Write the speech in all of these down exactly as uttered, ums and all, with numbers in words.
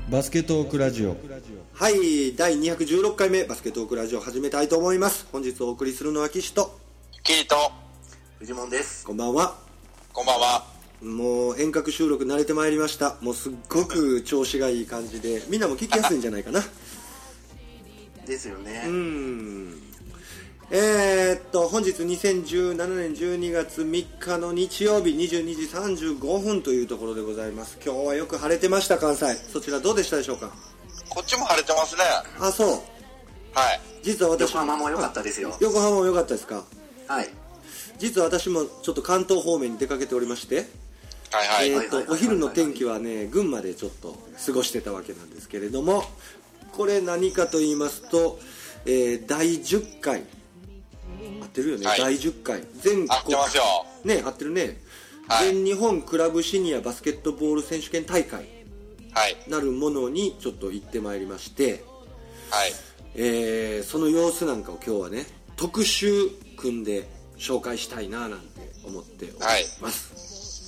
バスケトークラジオ。 はい、だいにひゃくじゅうろっかいめバスケトークラジオ始めたいと思います。本日お送りするのは岸とキリとフジモンです。 こんばんは。 こんばんは。 もう遠隔収録慣れてまいりました。もうすっごく調子がいい感じでみんなも聞きやすいんじゃないかなですよね。 うーんえー、っと本日にせんじゅうななねんじゅうにがつみっかの日曜日にじゅうにじさんじゅうごふんというところでございます。今日はよく晴れてました。関西そちらどうでしたでしょうか。 こっちも晴れてますね。 あ、そう。 はい。 実は私横浜も良かったですよ。 横浜も良かったですか。 はい。 実は私もちょっと関東方面に出かけておりまして、 はいはい。 えー、とお昼の天気はね群馬でちょっと過ごしてたわけなんですけれども、これ何かと言いますと、えー、だいじゅっかい合ってるよね、はい、だいじゅっかい全国合ってますよね、合ってるね、はい、全日本クラブシニアバスケットボール選手権大会なるものにちょっと行ってまいりまして、 はい、 えー、その様子なんかを今日はね特集組んで紹介したいななんて思っております。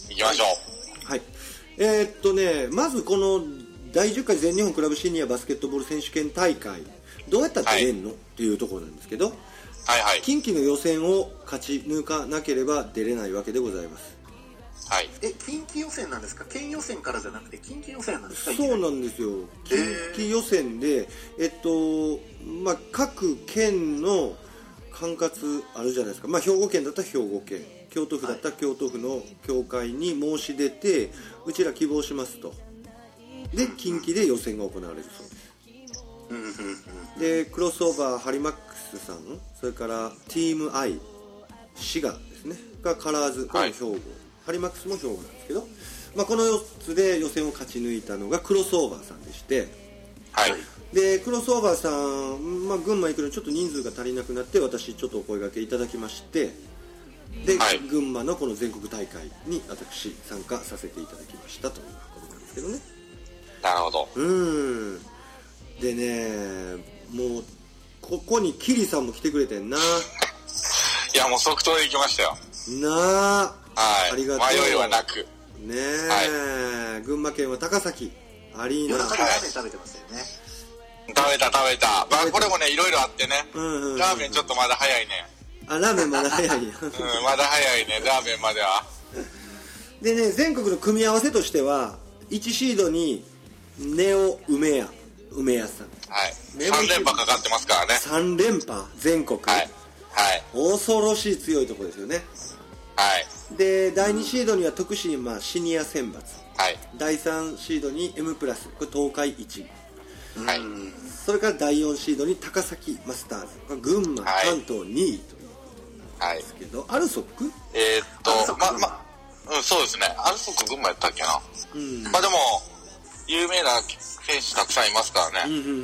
はい、行きましょう。はい。えー、っとねまずこのだいじゅっかい全日本クラブシニアバスケットボール選手権大会どうやったら出れんの、はい、っていうところなんですけど、 はいはい、 近畿の予選を勝ち抜かなければ出れないわけでございます。 はい。 え、近畿予選なんですか。県予選からじゃなくて近畿予選なんですか。 そうなんですよ。近畿予選で、えっとまあ各県の管轄あるじゃないですか。まあ兵庫県だったら兵庫県、京都府だったら京都府の協会に申し出て、はい、うちら希望しますと。で近畿で予選が行われるそうです。でクロスオーバーハリマックスさん、それからチーム I 滋賀ですねがカラーズ、これも兵庫、はい、ハリマックスも兵庫なんですけど、まあ、このよっつで予選を勝ち抜いたのがクロスオーバーさんでして、 はい、 でクロスオーバーさん、まあ、群馬行くのにちょっと人数が足りなくなって私ちょっとお声掛けいただきまして、で、はい、群馬のこの全国大会に私参加させていただきましたということなんですけどね。 なるほど。 うーんでね、もうここにキリさんも来てくれてんな。いやもう即答で行きましたよ。 なあ、 はい、 ありがとう。 迷いはなくねえ、はい、群馬県は高崎アリーナ。 夜中でラーメン食べてましたよね。 食べた食べた。まあこれもねいろいろあってね、うんうんうんうん、ラーメンちょっとまだ早いね。 あ、ラーメンまだ早いや、うん、 まだ早いね、ラーメンまでは。 でね、全国の組み合わせとしてはいちシードにネオ梅屋梅屋さん、 はい、さん連覇かかってますからね。 さん連覇全国、 はい、はい、 恐ろしい強いところですよね。 はい。 でだいにシードには徳島シニア選抜、 はい、 だいさんシードに M プラス、これ東海いち、 はい、 それからだいよんシードに高崎マスターズ、これ群馬、はい、関東にいということなんですけど、はい、アルソックえー、っとままうん、そうですね、アルソック群馬やったっけな、うん、まあでも有名な選手たくさんいますからね。うんうんうんうん、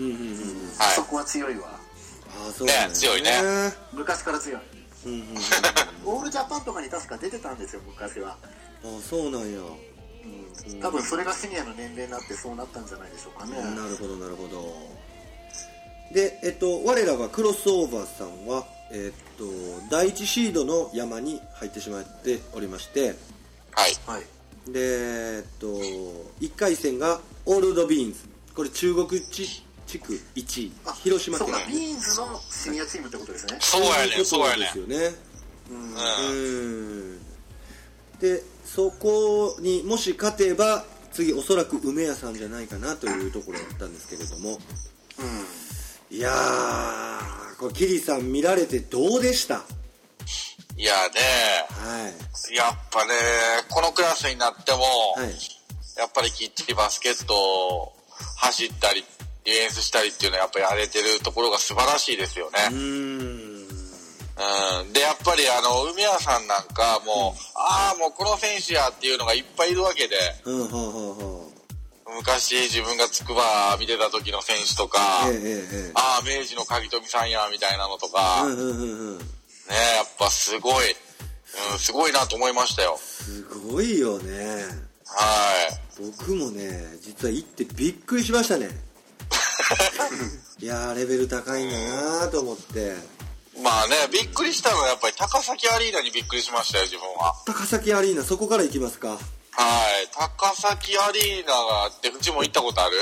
はい、そこは強いわ。 あ、そうね、 ね、強いね。 昔から強い。うんうんうん、オールジャパンとかに確か出てたんですよ昔は。 あ、そうなんや。 うん、多分それがシニアの年齢になってそうなったんじゃないでしょうかね。 なるほどなるほど。で、えっと我らがクロスオーバーさんは、えっとだいいちシードの山に入ってしまっておりまして、 はいはい。 で、えっといっかい戦がオールドビーンズ、これ中国地区いちい、広島県。 そうか、ビーンズのシニアチームってことですね。 そうやね、そうやね。 そうですよね。うん。うん。で、そこにもし勝てば次おそらく梅屋さんじゃないかなというところだったんですけれども、うん、いやー、これキリさん見られてどうでした？ いやね、はい、やっぱね、このクラスになっても、はい、やっぱりきっちりバスケットを走ったりディフェンスしたりっていうのはやっぱりやれてるところが素晴らしいですよね。うーん、うん、でやっぱりあの梅谷さんなんかもう、うん、ああもうこの選手やっていうのがいっぱいいるわけで、うん、ほうほうほう、昔自分が筑波見てた時の選手とか、ええええ、ああ明治の鍵富さんやみたいなのとか、うんうんうんうん、ね、やっぱすごい、うん、すごいなと思いましたよ。 すごいよね。 はい。 僕もね、実は行ってびっくりしましたね。いやー、レベル高いんだなと思って。 まあね、びっくりしたのはやっぱり高崎アリーナにびっくりしましたよ、自分は。 高崎アリーナ、そこから行きますか。 はい。高崎アリーナがあって、うちも行ったことある？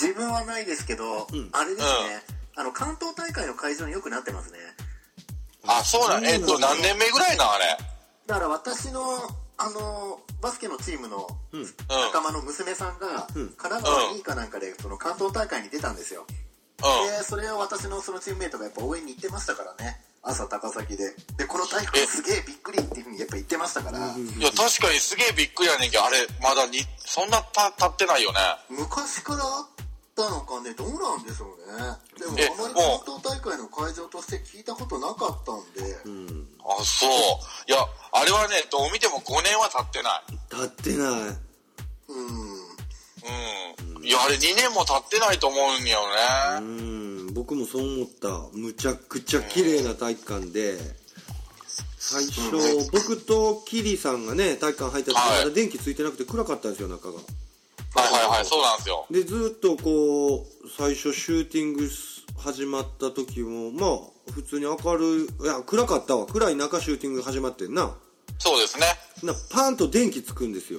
自分はないですけど、うん、あれですね、うん、あの関東大会の会場によくなってますね。 あ、そうなん、えっと何年目ぐらいなあれ。 だから私のあのバスケのチームの仲間の娘さんが、うん、神奈川にいかなんかでその関東大会に出たんですよ。うん、でそれを私のそのチームメイトがやっぱ応援に行ってましたからね。朝高崎ででこの大会すげえびっくりっていうふうにやっぱ言ってましたから。いや確かにすげえびっくりやねんけど、あれまだにそんなた経ってないよね。 昔からあったのかね、どうなんでしょうね。でもあまり関東大会の会場として聞いたことなかったんで、うん、 あ、そう。いやあれはね、どう見てもごねんは経ってない。 経ってない。 うんうん。いやあれにねんも経ってないと思うんやよね。 うん、僕もそう思った。むちゃくちゃ綺麗な体育館で、最初、うん、僕とキリさんがね体育館入った時、はい、まだ電気ついてなくて暗かったんですよ、中が。 はいはいはい、そうなんですよ。 でずっとこう最初シューティング始まった時もまあ普通に明るい、いや暗かったわ、暗い中シューティング始まってんな。 そうですね。 なパンと電気つくんですよ。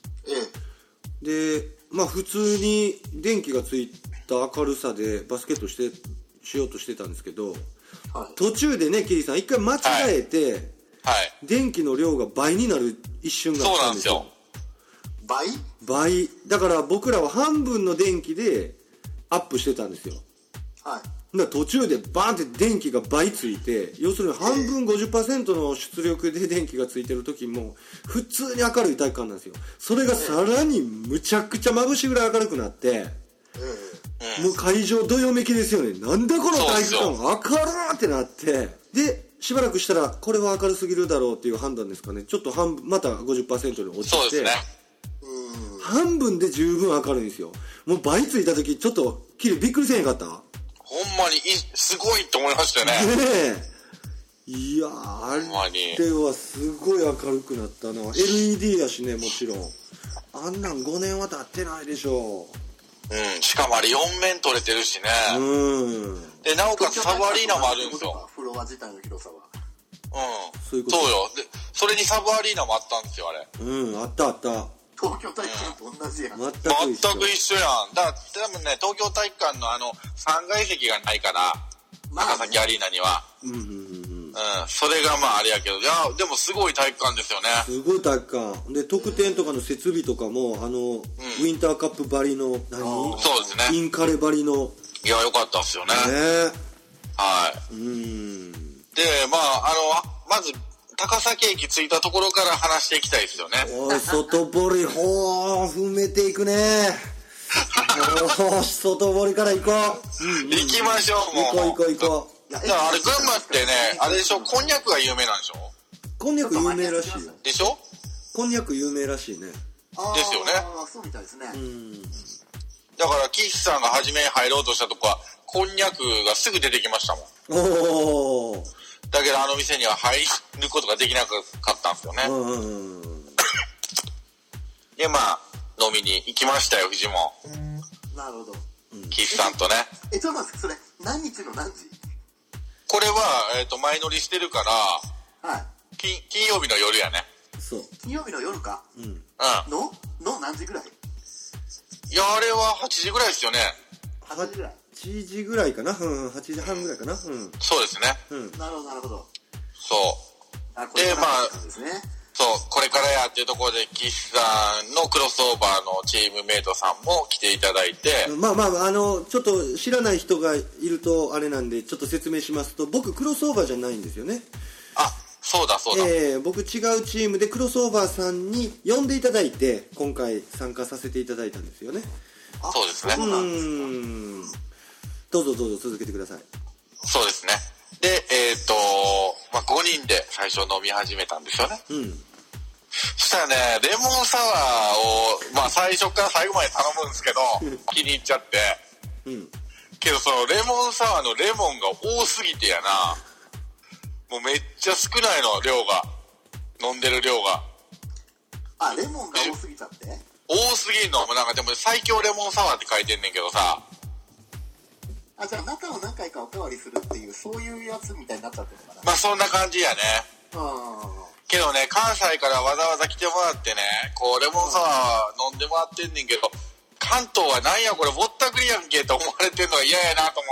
でまあ普通に電気がついた明るさでバスケットしてしようとしてたんですけど、はい、途中でねキリさん一回間違えて、はいはい、電気の量が倍になる一瞬があったんですよ。そうなんですよ。 倍？ 倍。だから僕らは半分の電気でアップしてたんですよ。はい。だから途中でバーンって電気が倍ついて、要するに半分 ごじゅっパーセント の出力で電気がついてる時も普通に明るい体育館なんですよ。それがさらにむちゃくちゃ眩しいぐらい明るくなって、もう会場どよめきですよね。なんだこの体育館明るーってなって、でしばらくしたらこれは明るすぎるだろうっていう判断ですかね。ちょっと半分また ごじゅっパーセント に落ちて、そうですね。半分で十分明るいんですよ。もう倍ついた時ちょっとキリびっくりせへんかった？ ほんまにいすごいと思いましたよね。ねえ。いやー、あれはすごい明るくなったな。エルイーディー やしね、もちろん。あんなんごねんは経ってないでしょう。うん、しかもあれよん面取れてるしね。うん。で、なおかつサブアリーナもあるんですよ。 フロア自体の広さは。 うん。そういうこと。そうよ。で、それにサブアリーナもあったんですよ、あれ。 うん、あったあった。 東京体育館と同じやん。 全く一緒やん。だから多分ね、東京体育館のあのさんがい席がないから、まあね、高崎アリーナには。うんうんうん。うん。それがまああれやけど、いやでもすごい体育館ですよね。 すごい体育館。で得点とかの設備とかもあの、うん、ウィンターカップばりの何？ そうですね。 インカレばりの。 いや良かったっすよね。ね。はい。うん。でまああのまず。高崎駅着いたところから話していきたいですよね。 おい、外堀、ほー、踏めていくね。よし、外堀から行こう。 うんうん、行きましょう、 もう。行こう行こう行こう。 だからあれ、群馬ってね、あれでしょ、こんにゃくが有名なんでしょ？ こんにゃく有名らしいよ。 でしょ？ こんにゃく有名らしいね。 ですよね。 ああ、そうみたいですね。うん。 だから、岸さんが初めに入ろうとしたとこは、こんにゃくがすぐ出てきましたもん。おー。だけどあの店には入ることができなかったんですよね。うんうんうん、でまあ飲みに行きましたよ、藤も。 なるほど。 岸さんとね。 え、ちょっと待って、それ何日の何時？ これは、えー、と前乗りしてるから、はい、金, 金曜日の夜やね。 そう。金曜日の夜か。うん。うん。のの何時ぐらい？ いやあれははちじぐらいですよね。 はちじぐらい。 はちじぐらいかな、うん、はちじはんぐらいかな、うん、 そうですね、 うん、なるほどなるほど。 そうあこれでまあですね、そうこれからやっていうところで岸さんのクロスオーバーのチームメイトさんも来ていただいて、 まあまああのちょっと知らない人がいるとあれなんでちょっと説明しますと、僕クロスオーバーじゃないんですよね。 あ、そうだそうだ、 えー、僕違うチームでクロスオーバーさんに呼んでいただいて今回参加させていただいたんですよね。 そうですね。 うん、どうぞどうぞ続けてください。 そうですね。で、えっ、ー、と、まあ、ごにんで最初飲み始めたんですよね。うん。そしたらね、レモンサワーを、まあ、最初から最後まで頼むんですけど、気に入っちゃって。うん。けど、そのレモンサワーのレモンが多すぎてやな、もうめっちゃ少ないの、量が。飲んでる量が。 あ、レモンが多すぎちゃって？ 多すぎんの。もうなんかでも最強レモンサワーって書いてんねんけどさ。 あ、じゃあ中を何回かおかわりするっていうそういうやつみたいになっちゃってるのかな。 まあそんな感じやね。うん。けどね、関西からわざわざ来てもらってね、こうレモンサワー飲んでもらってんねんけど、考関東はなんやこれぼったくりやんけと思われてんのが嫌やなと思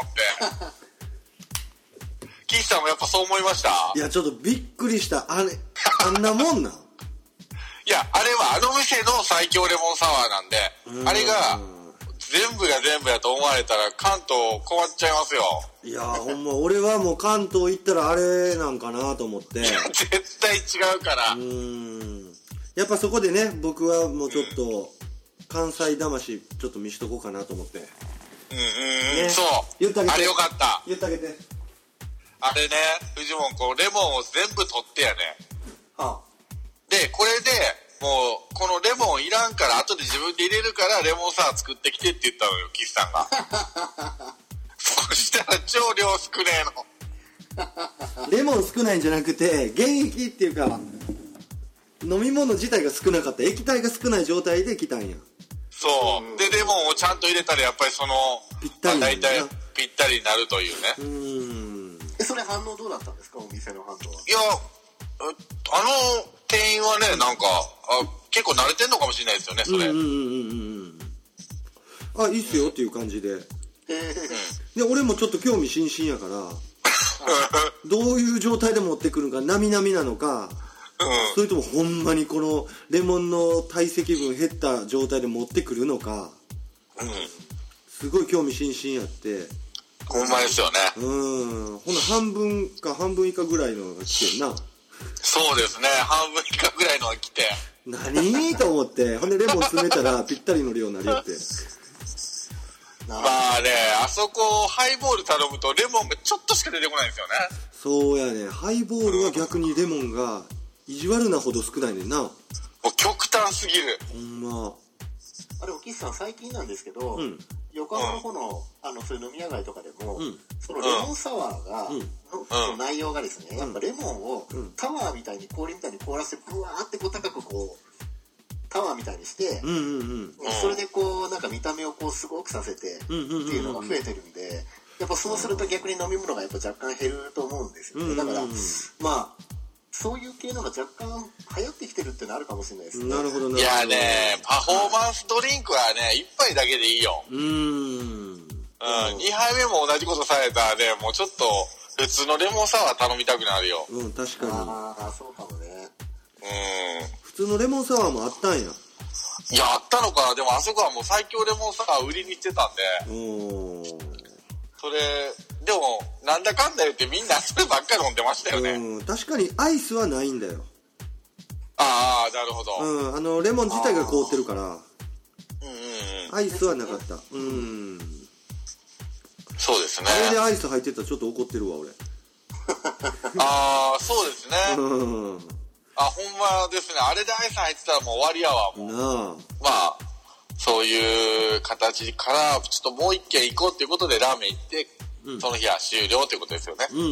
って岸さんもやっぱそう思いました？ いやちょっとびっくりした。あれあんなもんなんいやあれはあの店の最強レモンサワーなんで、あれが全部が全部やと思われたら関東困っちゃいますよ。 いやほんま俺はもう関東行ったらあれなんかなと思って。いや絶対違うから。 うーんやっぱそこでね僕はもうちょっと、うん、関西魂ちょっと見しとこうかなと思って。 うんうん、ね、そう言ってあげて。 あれよかった。 言ってあげて。 あれねフジモンこうレモンを全部取ってやね。 はあ、でこれでもうこのレモンいらんから後で自分で入れるからレモンサワー作ってきてって言ったのよ岸さんがそしたら超量少ねえのレモン少ないんじゃなくて原液っていうか飲み物自体が少なかった液体が少ない状態で来たんや。 そうでレモンをちゃんと入れたらやっぱりそのぴったり、 まあ、大体ぴったりになるというね。 うーんえそれ反応どうだったんですかお店の反応は。 いやあの店員はねなんかあ結構慣れてんのかもしれないですよねそれ。 うんうんうんうんあいいっすよっていう感じで、うん、で俺もちょっと興味津々やからどういう状態で持ってくるのかなみなみなのか、うん、それともほんまにこのレモンの体積分減った状態で持ってくるのか、うん、すごい興味津々やって。 ほんまですよね。 うんほな半分か半分以下ぐらいのが来てんな。 そうですね半分以下ぐらいのが来て何と思ってほんでレモン詰めたらぴったりの量になりってまあねあそこハイボール頼むとレモンがちょっとしか出てこないんですよね。 そうやねハイボールは逆にレモンが意地悪なほど少ないねんな。もう極端すぎるほんま。 あれお岸さん最近なんですけど、うん、横浜の方の、あのそういう飲み屋街とかでも、うん、そのレモンサワーが、うん、の, の内容がですね、うん、やっぱレモンを、うん、タワーみたいに氷みたいに凍らせてブワーってこう高くこうタワーみたいにして、うんうんうん、それでこうなんか見た目をこうすごくさせて、うんうんうんうん、っていうのが増えてるんでやっぱそうすると逆に飲み物がやっぱ若干減ると思うんですよね、うんうんうん、だからまあそういう系のが若干流行ってきてるってのあるかもしれないですね。 なるほどね。 いやねパフォーマンスドリンクはね一杯だけでいいよ。うーん、うん、にはいめも同じことされたらねもうちょっと普通のレモンサワー頼みたくなるよ。 うん確かに。 ああそうかもね。 うん普通のレモンサワーもあったんや。 いやあったのかな。でもあそこはもう最強レモンサワー売りに行ってたんで。おそれでもなんだかんだ言ってみんなそればっかり飲んでましたよね。 うん確かにアイスはないんだよ。 ああなるほど。 うんあのレモン自体が凍ってるから。うんうんうんアイスはなかった。うんそうですね。 あれでアイス入ってたらちょっと怒ってるわ俺。 ああそうですね。うんあほんまですね。あれでアイス入ってたらもう終わりやわもう。なあまあそういう形からちょっともう一軒行こうっていうことでラーメン行って、うん、その日は終了っていうことですよね。うんうんうんうん。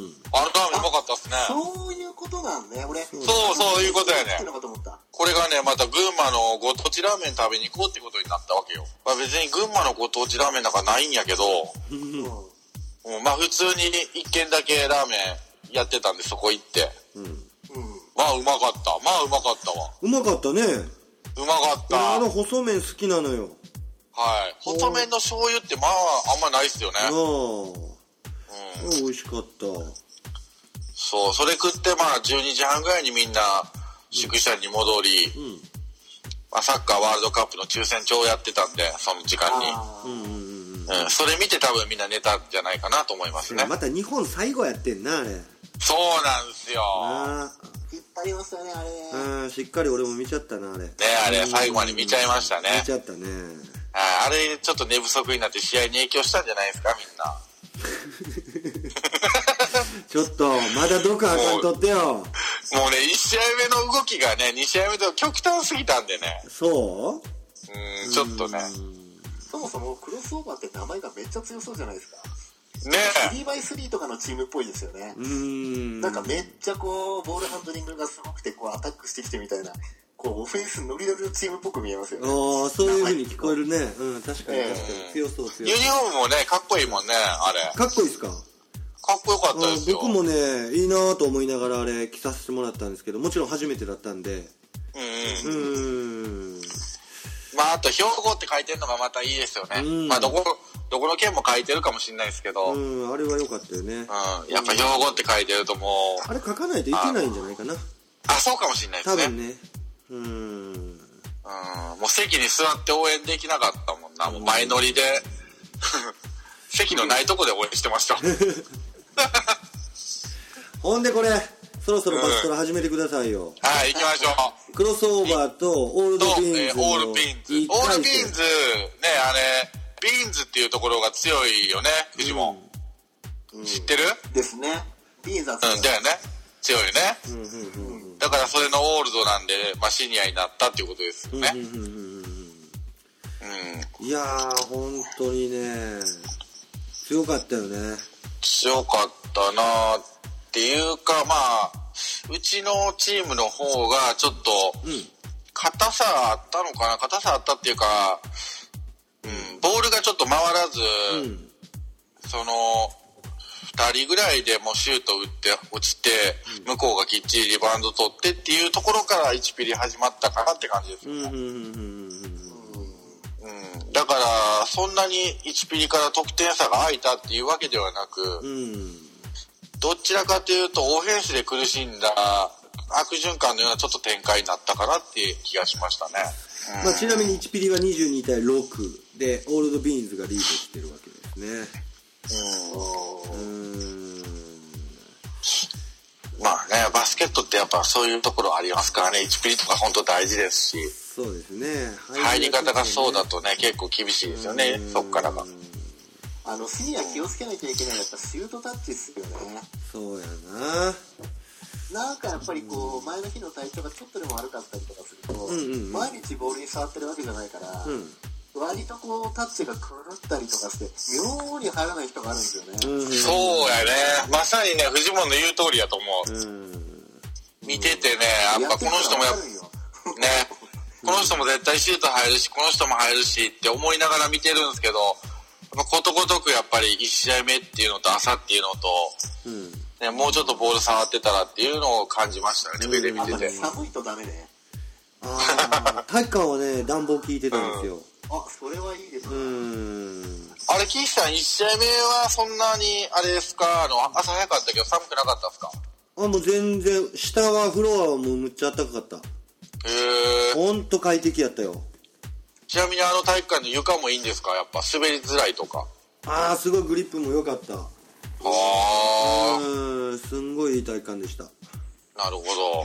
あのラーメンうまかったっすね。 そういうことなんね。俺そうそういうことやね。これがねまた群馬のご当地ラーメン食べに行こうってことになったわけよ。まあ別に群馬のご当地ラーメンなんかないんやけど、うん、まあ普通に一軒だけラーメンやってたんでそこ行って、うんうん、まあうまかった。まあうまかったわ。 うまかったね。 うまかった。 あの細麺好きなのよ。 はい細麺の醤油ってまああんまないっすよね。ああ、 うん、美味しかった。 そうそれ食ってまあじゅうにじはんぐらいにみんな宿舎に戻り、うんまあ、サッカーワールドカップの抽選帳やってたんでその時間に、うんうんうん、それ見て多分みんな寝たんじゃないかなと思いますね。 また日本最後やってんなあれ。 そうなんですよ。あ引っ張りましたねあれ。 あしっかり俺も見ちゃったなあれ。ねあれ最後まで見ちゃいましたね。 見ちゃったね。 あ, あれちょっと寝不足になって試合に影響したんじゃないですかみんな。 ちょっとまだどこあかんとってよ。もうねいち試合目の動きがねに試合目と極端すぎたんでね。 そううんちょっとねそもそもクロスオーバーって名前がめっちゃ強そうじゃないですかね。 スリーバイスリーとかのチームっぽいですよね。うんなんかめっちゃこうボールハンドリングがすごくてこうアタックしてきてみたいなこうオフェンスノリノリのチームっぽく見えますよね。 ああそういう風に聞こえるね。うん確かに確かに、えー、強そう強そう。 ユニフォームもねかっこいいもんねあれ。 かっこいいですか。 かっこよかったですよ。 僕もねいいなと思いながらあれ着させてもらったんですけどもちろん初めてだったんでうんうんまああと兵庫って書いてるのがまたいいですよね、うん、まあどこどこの県も書いてるかもしれないですけど、 うん、あれは良かったよね、うん、 やっぱ兵庫って書いてるともうあれ書かないといけないんじゃないかな。 あ、そうかもしれないですね。 多分ね。うーん。 うん、もう席に座って応援できなかったもんな。もう前乗りで席のないとこで応援してました。 ほんでこれそろそろバストラ始めてくださいよ。うん、 はい、行きましょう。 クロスオーバーとオールドビーンズのオールビーンズ。オールビーンズね、あれビーンズっていうところが強いよね、フジモン。うん、知ってる？ ですね。ビーンズは強い。 うんだよね。強いよね、うんうんうん、だからそれのオールドなんで、まあ、シニアになったっていうことですよね、うんうんうんうんうん、いやー本当にね強かったよね。 強かったなっていうか、まあうちのチームの方がちょっと硬さあったのかな、硬さあったっていうか、うん、ボールがちょっと回らず、うん、そのふたりぐらいでもうシュート打って落ちて、うん、向こうがきっちりリバウンド取ってっていうところからいちピリ始まったかなって感じですよね。だからそんなにいちピリから得点差が開いたっていうわけではなく、うん、どちらかというとオフェンスで苦しんだ悪循環のようなちょっと展開になったかなっていう気がしましたね。 うんまあ、ちなみにいちピリはにじゅうにたいろくでオールドビーンズがリードしてるわけですね。うん、 まあね、バスケットってやっぱそういうところありますからね。いちピリとか本当大事ですし、 そうですね、 入り方がそうだとね結構厳しいですよね、そっからが。 あのシニア気をつけなきゃいけないのはやっぱシュートタッチですよね。 そうやな。なんかやっぱりこう前の日の体調がちょっとでも悪かったりとかすると、うんうん、毎日ボールに触ってるわけじゃないから、うん割とこうタッチが狂ったりとかして妙に入らない人があるんですよね、うん、 そうやね。まさにねフジモンの言う通りやと思う、うん、見ててねやっぱこの人もやっぱねこの人も絶対シュート入るしこの人も入るしって思いながら見てるんですけど、やっぱことごとくやっぱりいち試合目っていうのと朝っていうのと、うんね、もうちょっとボール触ってたらっていうのを感じましたね、目で見てて。 寒いとダメね。 あ体育館はね暖房効いてたんですよ、うんあ、それはいいですね。 うん。あれ、岸さん、いち試合目はそんなに、あれですか、あの、朝早かったけど寒くなかったですか？ あ、もう全然、下はフロアはもうむっちゃ暖かかった。へー。 ほんと快適やったよ。 ちなみにあの体育館の床もいいんですか？やっぱ滑りづらいとか。 あー、すごいグリップも良かった。あー。うん、すんごいいい体育館でした。 なるほど。 うん。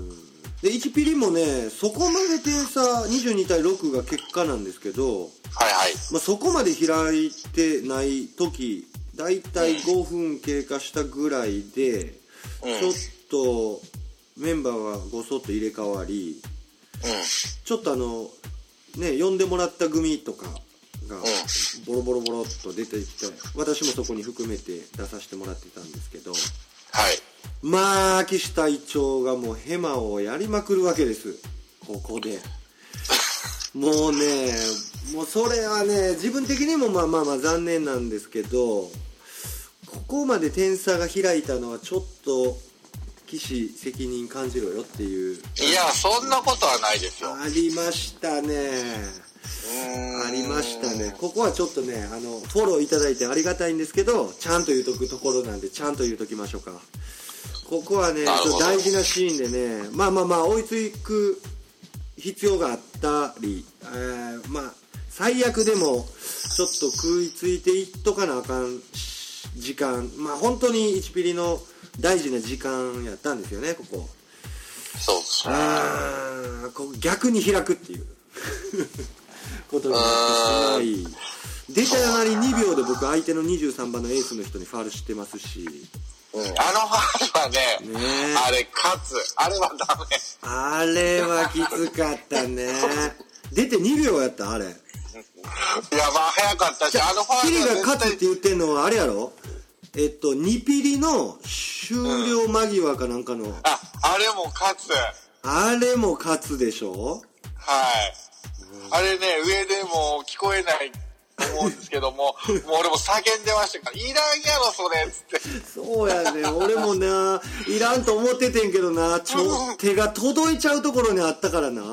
でいちピリもねそこまで点差にじゅうにたいろくが結果なんですけど、はいはいまあ、そこまで開いてない時だいたいごふん経過したぐらいで、うん、ちょっとメンバーがごそっと入れ替わり、うん、ちょっとあのね呼んでもらった組とかがボロボロボロっと出てきて私もそこに含めて出させてもらってたんですけど、はいまあ岸隊長がもうヘマをやりまくるわけです。ここでもうねもうそれはね自分的にもまあまあまあ残念なんですけど、ここまで点差が開いたのはちょっと岸責任感じろよっていう。 いやそんなことはないですよ。 ありましたね。ありましたね。ここはちょっとねあのフォローいただいてありがたいんですけどちゃんと言うとくところなんでちゃんと言うときましょうか。ここはね大事なシーンでねまあまあまあ追いつく必要があったり、えー、まあ最悪でもちょっと食いついていっとかなあかん時間まあ本当にいちピリの大事な時間やったんですよねここ。 そうですね。 あここ逆に開くっていうことになってしまい出たなりにびょうで僕相手のにじゅうさんばんのエースの人にファウルしてますし。 うん、あのファウルはね、ねあれ勝つあれはダメあれはきつかったね出てにびょうやったあれいやまあ早かったしあのファウルはピリが勝つって言ってんのはあれやろえっとにピリの終了間際かなんかの、うん、 ああれも勝つあれも勝つでしょはい、うん、あれね上でも聞こえない思うんですけどももう俺も叫んでましたからいらんやろそれっつってそうやね俺もないらんと思っててんけどなちょ手が届いちゃうところにあったからな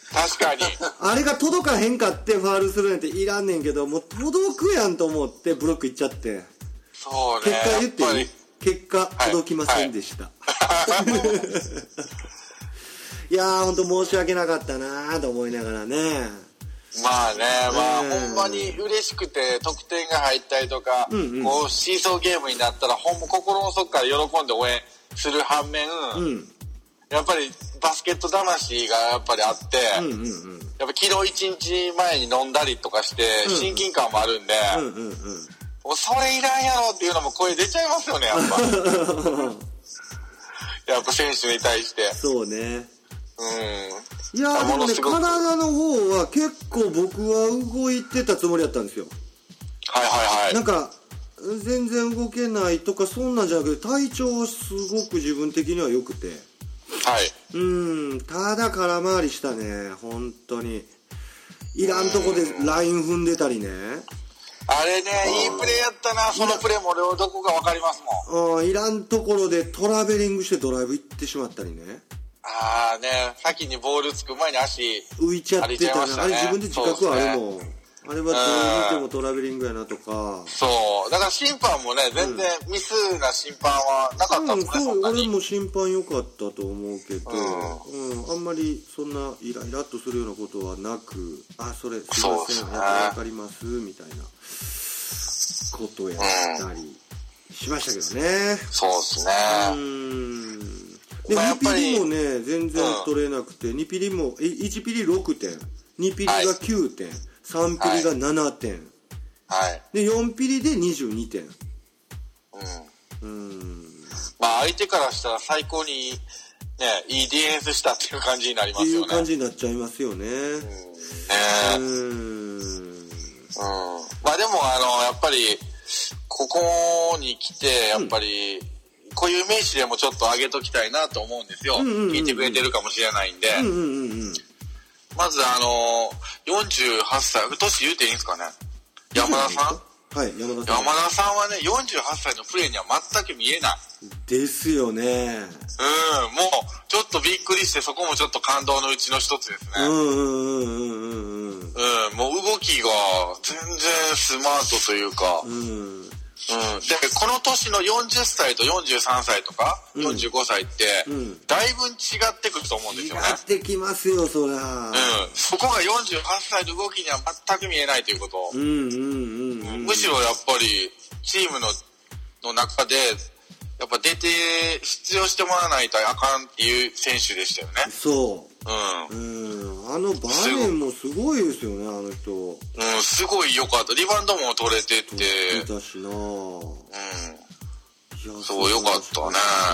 確かにあれが届かへんかってファールするなんていらんねんけど、もう届くやんと思ってブロックいっちゃって、 そうね、 結果言っていい？結果届きませんでした、はいはい、いやー本当申し訳なかったなーと思いながらね。 まあね、まあ、ほんまに嬉しくて得点が入ったりとか、うんうん、こうシーソーゲームになったらほんま心の底から喜んで応援する反面、うん、やっぱりバスケット魂がやっぱりあって、うんうんうん、やっぱ昨日一日前に飲んだりとかして親近感もあるんで、うんうんうん、もうそれいらんやろっていうのも声出ちゃいますよね、やっぱやっぱ選手に対して。 そうね、うん、いやーでもね、体の方は結構僕は動いてたつもりだったんですよ。 はいはいはい。 なんか全然動けないとかそんなんじゃなくて、体調はすごく自分的には良くて、 はい、 うん、ただ空回りしたね、本当にいらんとこでライン踏んでたりね。 あれね、いいプレーやったな。そのプレーも俺はどこか分かりますもん。いらんところでトラベリングしてドライブ行ってしまったりね。 ああね、先にボールつく前に足浮いちゃってたな、ね、あれ自分で自覚あるもん、ね、あれはどう見てもトラベリングやなとか。 そうだから審判もね、全然ミスな審判はなかったもんね、うん、 そう、俺も審判良かったと思うけど、うんうん、あんまりそんなイライラっとするようなことはなく、あ、それすいません、ね、分かりますみたいなことをやったりしましたけどね、 うん、そうですね。 うんでにピリもね全然取れなくて、うん、にピリもいちピリろくてん、にピリがきゅうてん、はい、さんピリがななてん、 はい、 でよんピリでにじゅうにてん、 うん、うんまあ相手からしたら最高にねいいディフェンスしたっていう感じになりますよね。 っていう感じになっちゃいますよね。うんねうんうんまあでもあのやっぱりここに来てやっぱり、うんこういう名詞でもちょっと上げときたいなと思うんですよ、うんうんうんうん、聞いてくれてるかもしれないんで、うんうんうん、まずあのよんじゅうはっさい年言うていいんですかね、山田さん、 はい、山田さん山田さんはねよんじゅうはっさいのプレーには全く見えないですよね。 うんもうちょっとびっくりして、そこもちょっと感動のうちの一つですね。うんうんうんうんうんうんもう動きが全然スマートというか、うんうん、でこの年のよんじゅっさいとよんじゅうさんさいとか、うん、よんじゅうごさいって、うん、だいぶ違ってくると思うんですよね。 違ってきますよそりゃ、 うん、そこがよんじゅうはっさいの動きには全く見えないということ、うんうんうんうん、むしろやっぱりチームのの中でやっぱ出て出場してもらわないとあかんっていう選手でしたよね。 そう、うんうん、あのバーレンもすごいですよね、あの人。 うん、すごい良かった。リバウンドも取れてて。取れたしな。うん。 そう良かったね。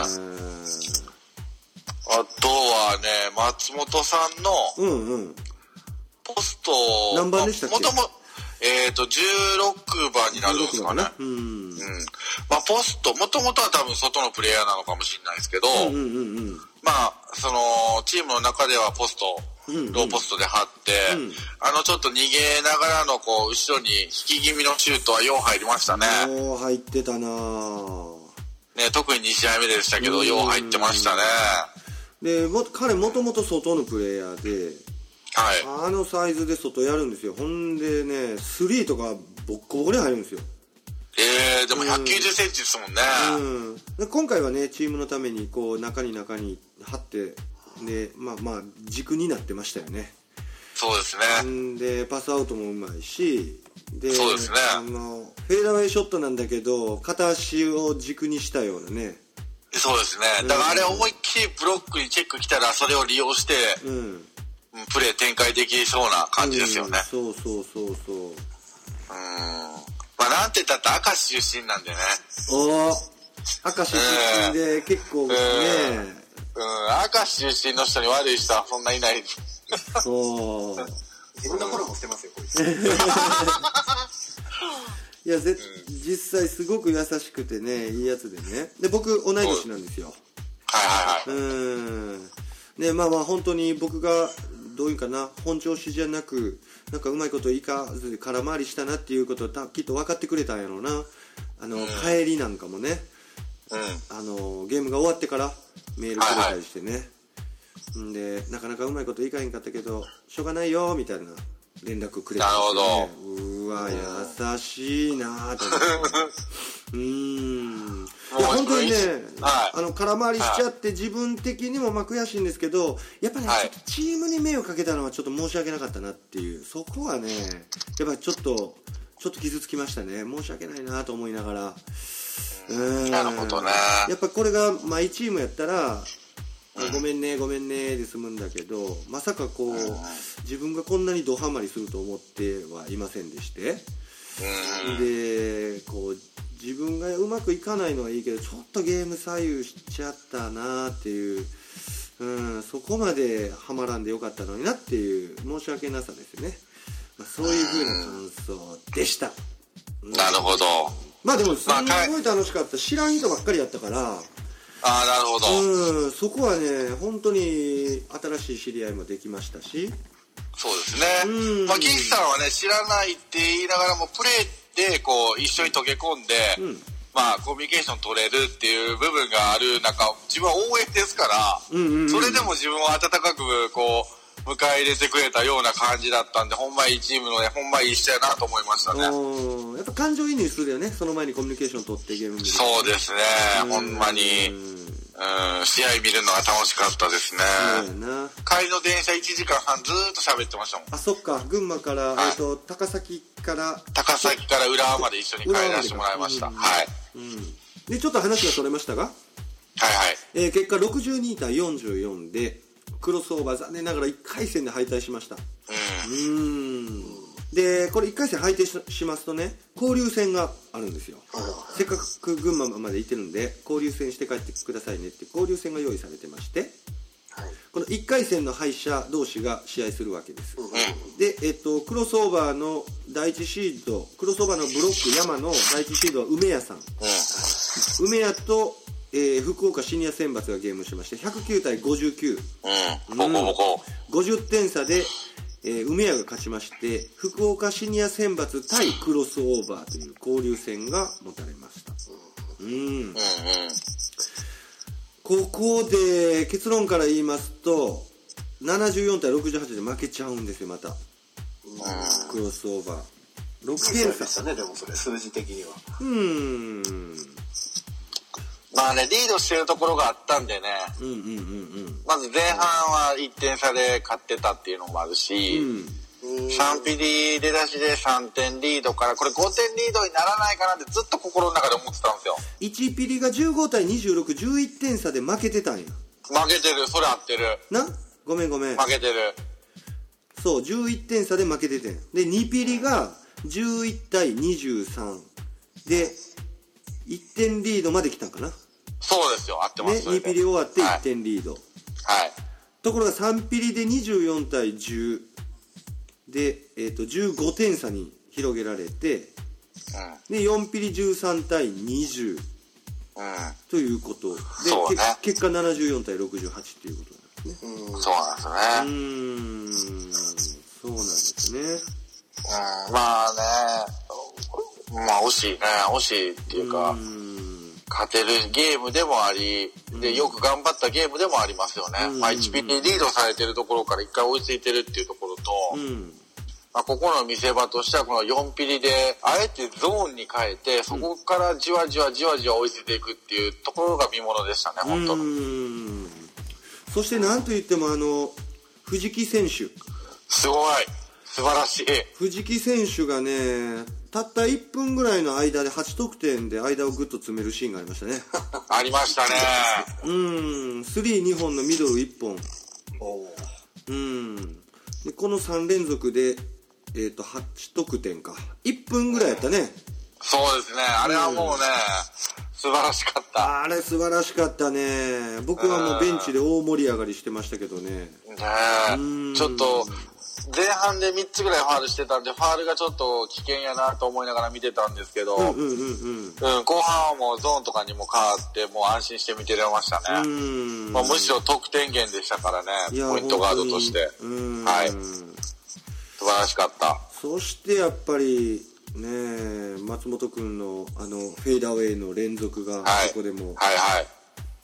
あとはね、松本さんのうんうんポスト何番でしたっけ？ もともえっとじゅうろくばんになるんですかね。うん。うん。まあポストもともとは多分外のプレイヤーなのかもしれないですけど、うんうんうんうん、まあそのチームの中ではポスト、うんうん、ローポストで張って、うん、あのちょっと逃げながらのこう後ろに引き気味のシュートはよう入りましたね。 よう入ってたな。 ね、特にに試合目でしたけど、よう入ってましたね。 でも彼もともと外のプレイヤーで、はい、あのサイズで外やるんですよ。ほんでねスリーとかボッコボコに入るんですよ。 えー、でもひゃくきゅうじゅっセンチですもんね、うん、 で今回はねチームのためにこう中に中に張ってでまあまあ軸になってましたよね。 そうですね。 でパスアウトもうまいしでそうですね。 あのフェーダーウェイショットなんだけど片足を軸にしたようなね。 そうですね。だからあれ思いっきりブロックにチェック来たらそれを利用して、うん、プレー展開できそうな感じですよね、 うん、そうそうそうそう。うんまあなんて言ったって明石出身なんでね。 おお、明石出身で結構ね、 うん、うん、明石出身の人に悪い人はそんないない。 そう。 自分のフォローもしてますよこいつ。 いやぜ、うん、実際すごく優しくてねいいやつでね。で僕同い年なんですよ。 はいはいはい。 うんでまあまあ本当に僕がどういうかな本調子じゃなくなんかうまいこといかず空回りしたなっていうことをきっと分かってくれたんやろうな。あの、うん、帰りなんかもね、うん、あのゲームが終わってからメールくれたりしてね、はいはい、 んでなかなかうまいこといかへんかったけどしょうがないよみたいな連絡くれて、ね、 なるほど。 うわ優しいなと思ってうーんいや本当にね、はい、あの空回りしちゃって自分的にもまあ悔しいんですけどやっぱり、ねはい、ちょっとチームに迷惑かけたのはちょっと申し訳なかったなっていうそこはねやっぱりちょっとちょっと傷つきましたね申し訳ないなと思いながらうーんなるほどねやっぱこれがマイチームやったらごめんねごめんねで済むんだけどまさかこう自分がこんなにドハマりすると思ってはいませんでしてでこう自分がうまくいかないのはいいけどちょっとゲーム左右しちゃったなっていう、うん、そこまでハマらんでよかったのになっていう申し訳なさですね、まあ、そういう風な感想でした、 うん、なるほどまあでもすごい楽しかった知らん人ばっかりやったからああなるほどうんそこはね本当に新しい知り合いもできましたしそうですね、うんまあ、岸さんはね知らないって言いながらもプレーでこう一緒に溶け込んで、うんまあ、コミュニケーション取れるっていう部分がある中自分は応援ですから、うんうんうん、それでも自分を温かくこう迎え入れてくれたような感じだったんでほんまいいチームのねほんまいい人やなと思いましたねやっぱ感情移入するよねその前にコミュニケーション取ってゲーム見るそうですねほんまにうん試合見るのが楽しかったですね帰りの電車いちじかんはんずーっと喋ってましたもんあそっか群馬から、はいえー、と高崎から高崎から浦和まで一緒に帰らせてもらいました、うん、はい、 うん、でちょっと話がそれましたがはいはいえー、結果ろくじゅうにたいよんじゅうよんでクロスオーバー残念ながらいっかい戦で敗退しましたうんうんでこれいっかい戦敗退 し, しますとね交流戦があるんですよせっかく群馬まで行ってるんで交流戦して帰ってくださいねって交流戦が用意されてまして、はい、このいっかい戦の敗者同士が試合するわけです、うん、で、えっと、クロスオーバーの第一シードクロスオーバーのブロック山の第一シードは梅屋さん、うん、梅屋とえー、福岡シニア選抜がゲームしましてひゃくきゅうたいごじゅうきゅう、 うんうん、ボコボコごじゅってん差で、えー、梅屋が勝ちまして福岡シニア選抜対クロスオーバーという交流戦が持たれました、うんうんうん、ここで結論から言いますとななじゅうよんたいろくじゅうはちで負けちゃうんですよまた、うん、クロスオーバーろくてん差でしたねでもそれ数字的にはうーんまあね、リードしてるところがあったんでね、 うんうんうんうん、 まず前半はいってん差で勝ってたっていうのもあるし、うん、さんピリ出だしでさんてんリードからこれごてんリードにならないかなってずっと心の中で思ってたんですよ。 いちピリがじゅうごたいにじゅうろく、じゅういってん差で負けてたんや。 負けてる、それ合ってる。 な、ごめんごめん。 負けてる。 そう、じゅういってん差で負けててん。で、にピリがじゅういちたいにじゅうさんで、いってんリードまで来たんかな。 そうですよ、合ってます。 ね、にピリ終わっていってんリード、はい、 はい、 ところがさんピリでにじゅうよんたいじゅうで、えー、とじゅうごてん差に広げられて、うん、でよんピリじゅうさんたいにじゅう、うん、ということで、 そうね、 結果ななじゅうよんたいろくじゅうはちっていうことなんですね。 うん、そうなんですね。 うーん、そうなんですね。 うん、まあね、まあ惜しいね、惜しいっていうか、うん勝てるゲームでもあり、でよく頑張ったゲームでもありますよね、うん、まあ、いちピリリードされてるところからいっかい追いついてるっていうところと、うんまあ、ここの見せ場としてはこのよんピリであえてゾーンに変えてそこからじわじわじわじわ追いついていくっていうところが見ものでしたね本当に。 うんそしてなんといってもあの藤木選手すごい素晴らしい藤木選手がねたったいっぷんぐらいの間ではちとくてんで間をグッと詰めるシーンがありましたねありましたねうんスリーにほんのミドルいっぽんうんでこのさん連続で、えー、とはちとくてんかいっぷんぐらいやったね、うん、 そうですねあれはもうね、うん、素晴らしかったあれ素晴らしかったね僕はもうベンチで大盛り上がりしてましたけどねねちょっと前半でみっつぐらいファールしてたんでファールがちょっと危険やなと思いながら見てたんですけど、うんうんうんうんうん、後半はもうゾーンとかにも変わってもう安心して見てれましたねうん、まあ、むしろ得点源でしたからねポイントガードとしてうんはい素晴らしかったそしてやっぱりね松本くんのあのフェーダーウェイの連続がここでも、 はいはいはい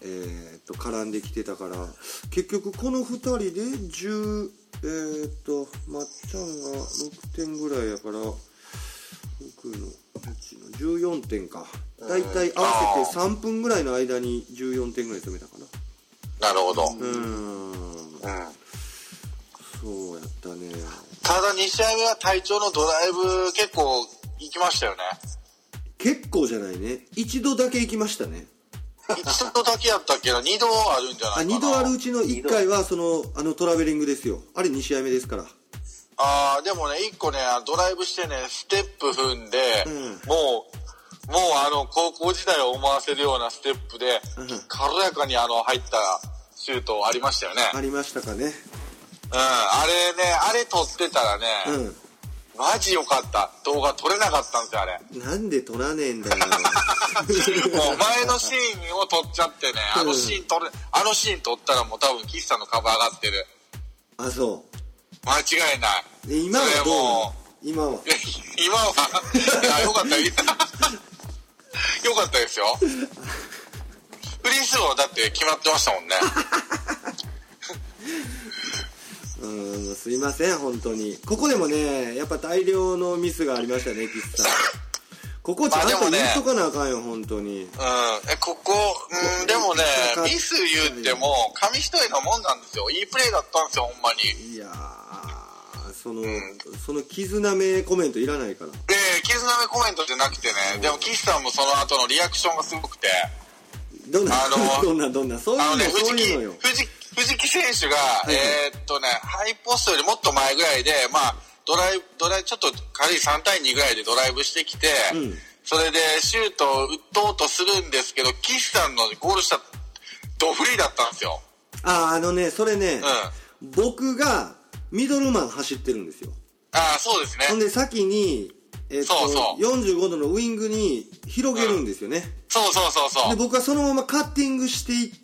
えー、っと絡んできてたから、結局このふたりでじゅうえー、っとまっちゃんがろくてんぐらいやから、僕のうちのじゅうよんてんか、だいたい合わせてさんぷんぐらいの間にじゅうよんてんぐらい止めたかな。なるほど。 うーん、うん、そうやったね。 ただに試合目は隊長のドライブ結構行きましたよね。 結構じゃないね、一度だけ行きましたね。 一度だけやったっけな、二度あるんじゃないかな。あ、 二度あるうちのいっかいはそのあのトラベリングですよ。あれに試合目ですから。 ああ、でもね、一個ね、ドライブしてね、ステップ踏んで、うん、もう、もうあの、高校時代を思わせるようなステップで、うん、軽やかにあの、入ったシュートありましたよね。 ありましたかね。うん、 あれね、あれ撮ってたらね、うん、マジ良かった。動画撮れなかったんですよ、あれ。 なんで撮らねえんだよ。 もう前のシーンを撮っちゃってね、あのシーン撮れ、あのシーン撮ったらもう多分岸さんの株上がってる。 あ、そう。 間違いない。 で今はどうも今は今はいやよかったよかったですよ。フリースローだって決まってましたもんね。 うーん、すいません本当に。ここでもね、やっぱ大量のミスがありましたね、岸さん。ここちゃんと言っとかなあかんよ、本当に。うん、 え、ここ、うん、でもね、ミス言っても紙一重なもんなんですよ。いいプレーだったんですよ、ほんまに。 いやー、その、うん、その絆めコメントいらないから。 ええー、絆めコメントじゃなくてね、でも岸さんもその後のリアクションがすごくて。 どんな、あのどんな、どんな、そういうの、ね、そういうのよ。 藤木、藤木選手が、はい、えー、っとね、ハイポストよりもっと前ぐらいで、まあ、ドライブ、ドライブ、ちょっと軽いさんたいにぐらいでドライブしてきて、うん、それでシュートを打とうとするんですけど、岸さんのゴールしたドフリーだったんですよ。 ああ、あのね、それね、うん、僕がミドルマン走ってるんですよ。 ああ、そうですね。 ほんで先に、えー、っとそうそうよんじゅうごどのウイングに広げるんですよね。うん、 そうそうそうそう。 で、僕はそのままカッティングしていって、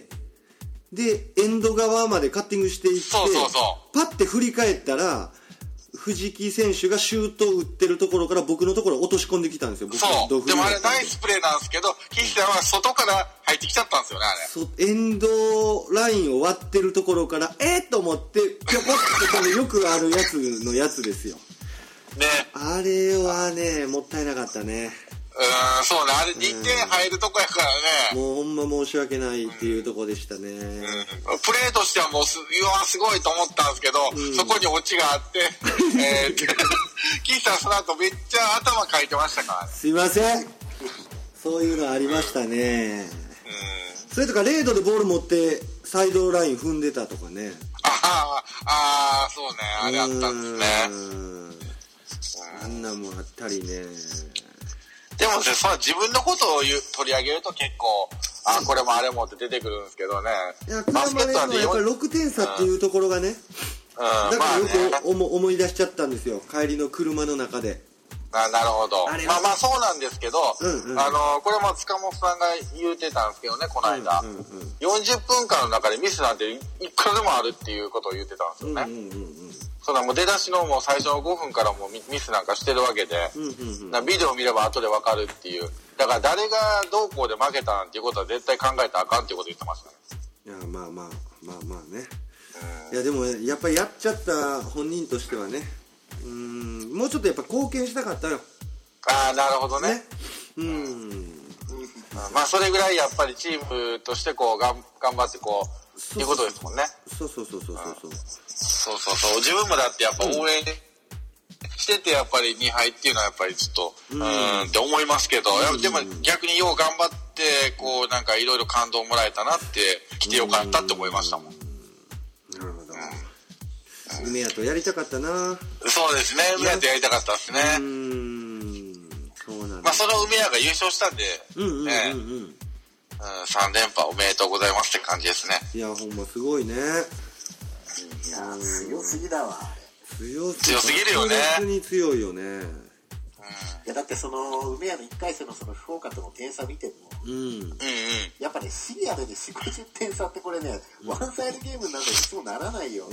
で、エンド側までカッティングしていって、 そうそうそう。 パッて振り返ったら、藤木選手がシュートを打ってるところから僕のところを落とし込んできたんですよ。僕そう。でもあれナイスプレーなんですけど、岸さんは外から入ってきちゃったんですよね、あれ。 そエンドラインを割ってるところから、えー、と思って、ぴょこっとよくあるやつのやつですよ。 ね。 あれはね、もったいなかったね。 うーん、そうね、あれにてん入るとこやからね。 もうほんま申し訳ないっていうとこでしたね。うんうん、プレーとしてはもうす、うわ、すごいと思ったんですけど、うん、そこにオチがあって、えー、岸さんその後めっちゃ頭かいてましたからね。 すいません。そういうのありましたね。うん、それとか、レードでボール持ってサイドライン踏んでたとかね。 ああ、ああ、そうね、あれあったんですね。あんなもんあったりね。 でもね、その自分のことを言う取り上げると結構、あ、これもあれもって出てくるんですけどね。 いや、バスケットはやっぱりろくてん差っていうところがね、うん、だからよく思、まあね、思い出しちゃったんですよ、帰りの車の中で。 あ、なるほど。まあまあそうなんですけど、うんうん、あの、これも塚本さんが言うてたんですけどね、この間。うんうんうん、よんじゅっぷんかんの中でミスなんていくらでもあるっていうことを言ってたんですよね。うんうんうんうん、そんなもう出だしのもう最初のごふんからもうミスなんかしてるわけで、うんうんうん、ビデオ見れば後でわかるっていう。だから誰がどうこうで負けたなんていうことは絶対考えたらあかんっていうことを言ってましたね。 いや、まあまあ、まあまあね。いやでもやっぱりやっちゃった本人としてはね、うーん、もうちょっとやっぱ貢献したかったよ。 ああ、なるほどね。ね、 うん。 まあそれぐらいやっぱりチームとしてこうがん頑張ってこういうことですもんね。 そうそうそうそうそうそう。 そうそうそう。自分もだってやっぱ応援しててやっぱりにはいっていうのはやっぱりちょっとうーんって思いますけど、でも逆によう頑張ってこうなんかいろいろ感動もらえたなって来てよかったって思いましたもん。 なるほど。梅屋とやりたかったな。 そうですね。梅屋とやりたかったですね。 うーん。そうなんだ。 まあその梅屋が優勝したんで、 うんうんうんうん。 ね、うん、さん連覇おめでとうございますって感じですね。 いやほんますごいね。 いや強すぎだわ。 強すぎるよね。 本当に強いよね。うん、いやだってその梅屋のいっかい戦のその福岡との点差見ても、 うん、うんうん、 やっぱねシリアルでよんじゅう、ごじゅってん差ってこれね、うん、ワンサイドゲームになんかいつもならないよ。 うん。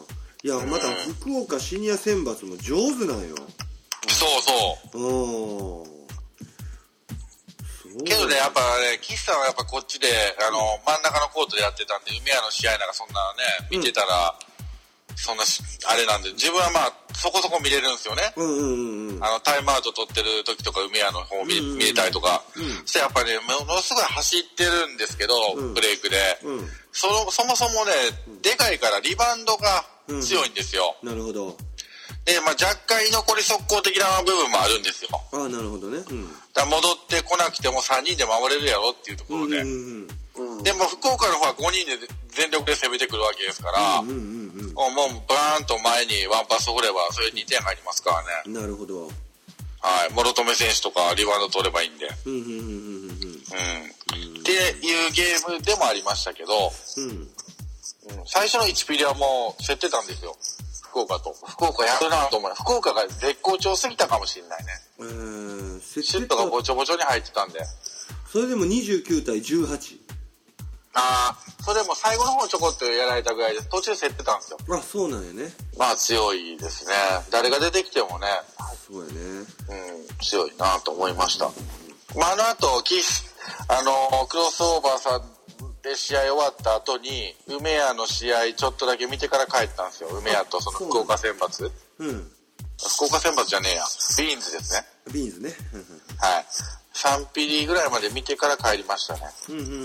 いやまた福岡シニア選抜も上手なんよ。 そうそう。 うん。すけどね、やっぱね、岸さんはやっぱこっちで、あの、真ん中のコートでやってたんで、梅屋の試合なんかそんなね、見てたら、うん、そんな、あれなんで、自分はまあ、そこそこ見れるんですよね。うんうんうん、あの、タイムアウト取ってる時とか、梅屋の方見、うんうん、見れたりとか。うん、そしてやっぱりね、ものすごい走ってるんですけど、うん、ブレイクで、うん、その。そもそもね、でかいからリバウンドが強いんですよ。 うん、なるほど。 で、まあ、若干居残り速攻的な部分もあるんですよ。 ああ、なるほどね。うん、 だから戻ってこなくてもさんにんで守れるやろっていうところで。うんうんうん、でも福岡の方はごにんで全力で攻めてくるわけですから、うんうんうんうん、もうバーンと前にワンパス振ればそれにてん入りますからね。 なるほど。 はい。諸留選手とかリバウンド取ればいいんで。うんうんうんうんうん。うん。っていうゲームでもありましたけど、うん、うん、最初のいちピリはもう競ってたんですよ。福岡と。福岡やるなと思う。福岡が絶好調すぎたかもしれないね。えー、シュートがぼちょぼちょに入ってたんで。 それでもにじゅうきゅうたいじゅうはち。 ああ、それも最後の方ちょこっとやられたぐらいで途中競ってたんですよ。 あ、そうなんやね。 まあ強いですね。誰が出てきてもね。 そうやね。 うん、強いなと思いました。まああの後、キス、あの、クロスオーバーさん、で試合終わった後に梅屋の試合ちょっとだけ見てから帰ったんですよ。梅屋とその福岡選抜、うん、福岡選抜じゃねえやビーンズですね。 ビーンズねはい。さんピリぐらいまで見てから帰りましたね。うんうんうんうんうん、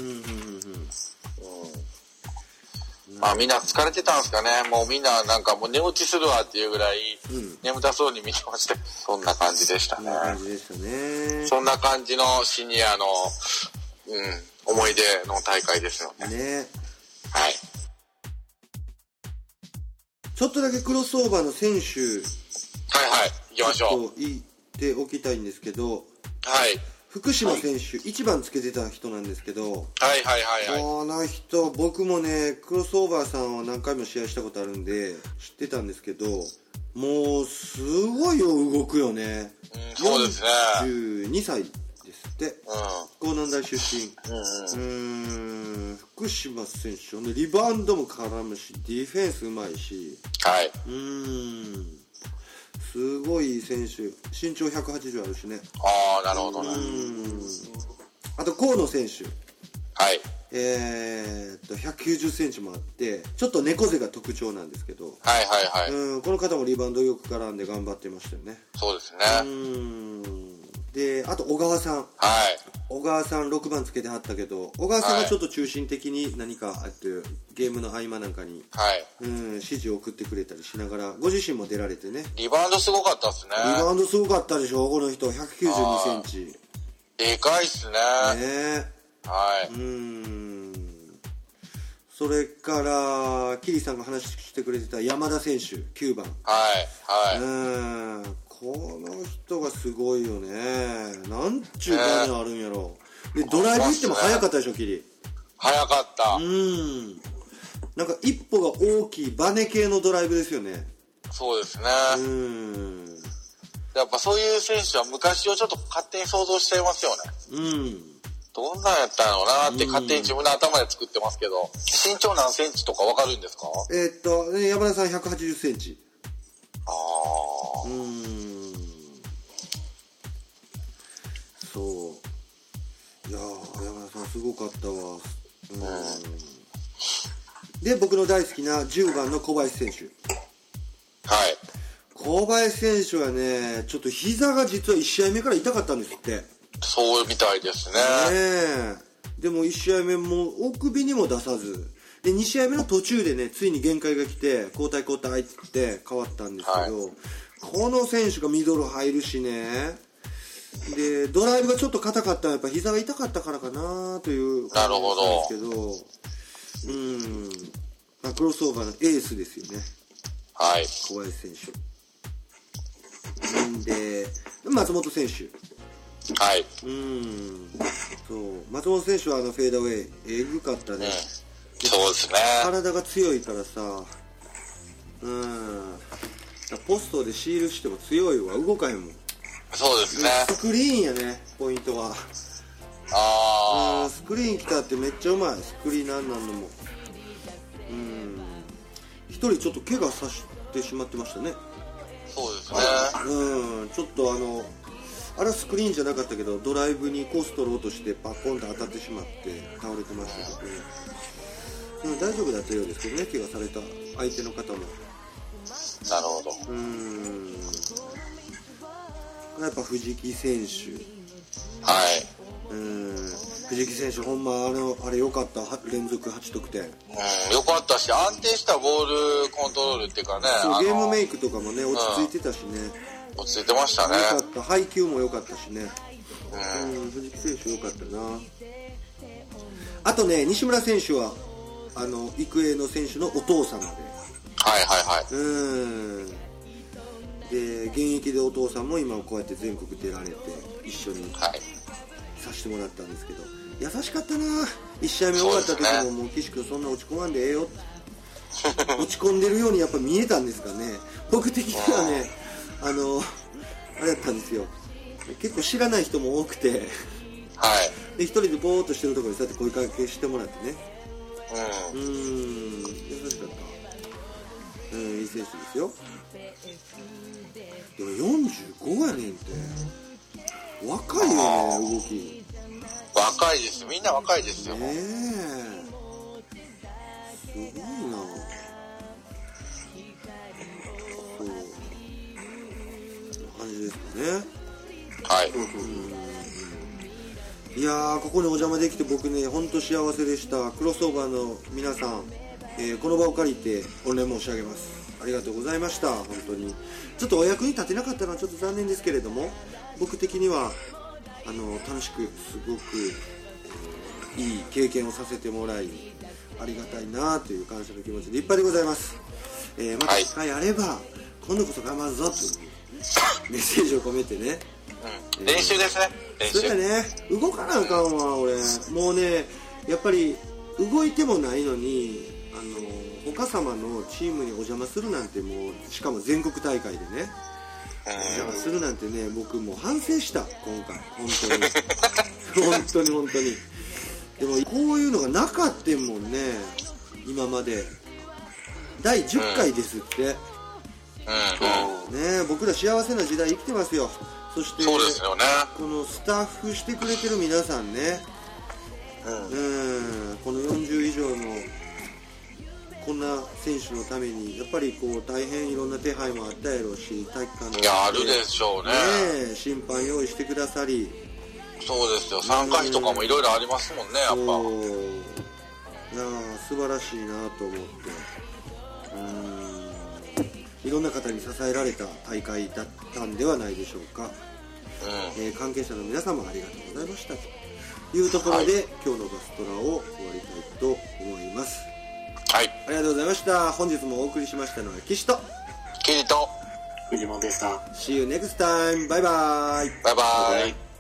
うん、まあみんな疲れてたんですかね。もうみんななんかもう寝落ちするわっていうぐらい眠たそうに見てました。そんな感じでしたね。 そんな感じでしたね。 そんな感じのシニアのうん思い出の大会ですよね。ね。はい。 ちょっとだけクロスオーバーの選手。はいはい。行きましょう。 言っておきたいんですけど。 はい。 福島選手、はい、いちばんつけてた人なんですけど。はいはいはいはい。 この人、僕もね、クロスオーバーさんを何回も試合したことあるんで、知ってたんですけど、もう、すごいよ、動くよね。 うん、そうですね。 じゅうにさい。で、うん、江南大出身、うんうん、うーん福島選手ね、リバウンドも絡むしディフェンスうまいし、 はい、 うーんすごい選手、身長ひゃくはちじゅうあるしね。 ああなるほどね。 うんあと河野選手、 はいえー、っとひゃくきゅうじゅっセンチもあってちょっと猫背が特徴なんですけど、 はいはいはい、 うんこの方もリバウンドよく絡んで頑張ってましたよね。 そうですね。 うんで、あと小川さん、 はい、 小川さんろくばんつけてはったけど小川さんがちょっと中心的に何か、はい、ゲームの合間なんかに、 はい、 うん、指示を送ってくれたりしながらご自身も出られてね。 リバウンドすごかったっすね。 リバウンドすごかったでしょこの人ひゃくきゅうじゅうにセンチでかいっすね。 ねはいうんそれからキリさんが話してくれてた山田選手きゅうばん、 はいはい、 うんこの人がすごいよね。なんちゅうバネあるんやろ、ね、でドライブ行っても速かったでしょキリ。 速かった。 うんなんか一歩が大きいバネ系のドライブですよね。 そうですね。 うんやっぱそういう選手は昔をちょっと勝手に想像しちゃいますよね。 うんどんなんやったのなって勝手に自分の頭で作ってますけど、身長何センチとか分かるんですか？ えー、っと山田さんひゃくはちじゅっセンチ。 ああうんそういやー山田さんすごかったわ。うんで僕の大好きなじゅうばんの小林選手。 はい小林選手はねちょっと膝が実はいち試合目から痛かったんですって。 そうみたいですね。 ねえでもいち試合目も大首にも出さずでに試合目の途中でねついに限界が来て交代交代って変わったんですけど、はい、この選手がミドル入るしねでドライブがちょっと硬かったらやっぱ膝が痛かったからかなという感じなんですけどうんまあクロスオーバーのエースですよね。 はい小林選手で松本選手はいうんそう松本選手はあのフェードウェイえぐかったね、うん、 そうですね。 体が強いからさうんポストでシールしても強いわ動かへんもん。 そうですね。 スクリーンやねポイントは。 ああスクリーン来たってめっちゃうまい。スクリーンなんなんのもうん一人ちょっと怪我させてしまってましたね。 そうですね。 うんちょっとあのあれはスクリーンじゃなかったけどドライブにコース取ろうとしてパッコンと当たってしまって倒れてましたけど、ね、うん、大丈夫だったようですけどね、怪我された相手の方も。 なるほど。 うーん、やっぱ藤木選手、 はい、 うーん、藤木選手ほんまあのあれ良かった、連続はち得点、うん、 良かったし安定したボールコントロールっていうかね、 ゲームメイクとかもね落ち着いてたしね、 うん、落ち着いてましたね。 良かった、配球も良かったしね、うん、うん、藤木選手良かったな。あとね、西村選手はあの育英の選手のお父様で、 はいはいはい、 うーんで現役でお父さんも今こうやって全国出られて一緒にさせてもらったんですけど、優しかったな。いち試合目終わった時も、もう岸君そんな落ち込まんでええよって落ち込んでるようにやっぱ見えたんですかね。僕的にはね、あのあれだったんですよ、結構知らない人も多くて、 はい、 で一人でぼーっとしてるところにそうやって声かけしてもらってね、 うん、 うーん、優しかった、うん、いい選手ですよ。でもよんじゅうごやねんて、若いよね、動き。 若いです、みんな若いですよ。ねえ、すごいな。そう感じですかね。 はい、 うん、いやー、ここにお邪魔できて僕ね本当幸せでした。クロスオーバーの皆さん、えー、この場を借りて御礼申し上げます。ありがとうございました。本当にちょっとお役に立てなかったのはちょっと残念ですけれども、僕的にはあの楽しくすごく、えー、いい経験をさせてもらいありがたいなという感謝の気持ちでいっぱいでございます。えー、また機会あれば、はい、今度こそ頑張るぞというメッセージを込めてね、 うん、練習ですね、練習。 そうやね、動かなあかんわ俺。もうね、やっぱり動いてもないのにあのお母様のチームにお邪魔するなんて、もうしかも全国大会でねお邪魔するなんてね、僕もう反省した今回、本当に本当に本当に。でもこういうのがなかったもんね、今まで。だいじゅっかいですって、うんうん、ね、僕ら幸せな時代生きてますよ。そしてそうですよね、 このスタッフしてくれてる皆さんね、うん、うん、このよんじゅう以上のこんな選手のためにやっぱりこう大変いろんな手配もあったやろうし、体育館で、 いやあるでしょうね、 ね、審判用意してくださり、 そうですよ、参加費とかもいろいろありますもんね、やっぱ。 いや素晴らしいなと思って、うーん、いろんな方に支えられた大会だったんではないでしょうか、うん、えー、関係者の皆様ありがとうございましたというところで、はい、今日のガストラを終わりたいと思います。 はい、 ありがとうございました。本日もお送りしましたのは岸とキリと藤本でした。 See you next time. バイバイ。 バイバイ。